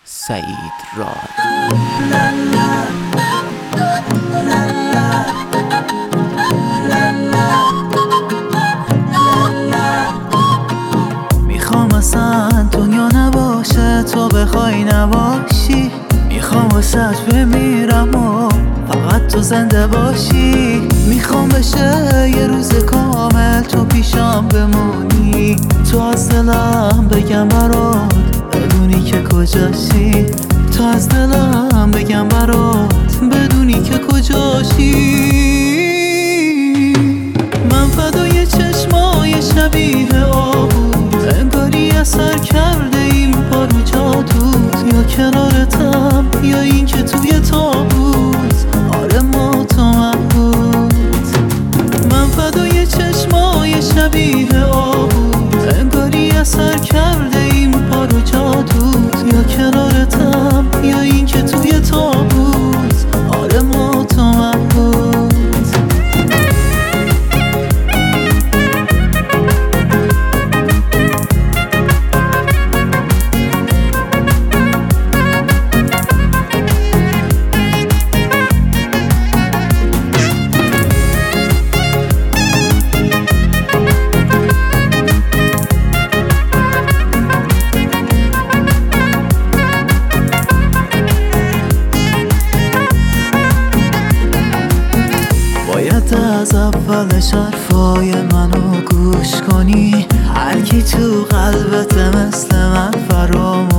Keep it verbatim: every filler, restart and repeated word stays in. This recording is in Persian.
سعید راد. میخوام اصلا دنیا نباشه تو بخوای نباشی، میخوام واسه بمیرم و فقط تو زنده باشی. میخوام بشه یه روز کامل تو پیشم بمونی، تو از دلم بگم برات بدونی که کجاشی، تو از دلم بگم برات بدونی که کجاشی. من فدای چشمای شبیه آبود، انگاری اثر کرده این پارو جادوت، یا کنارتم یا این که توی تابوت، آره ما تو محبوب. من فدای چشمای شبیه آبود، انگاری اثر کرده این پارو جادوت، یا کنارتم یا این که توی تابوت، آره ما تو محبوب. باید از اولش حرفای منو گوش کنی، هر کی تو قلبت مثل من فراموش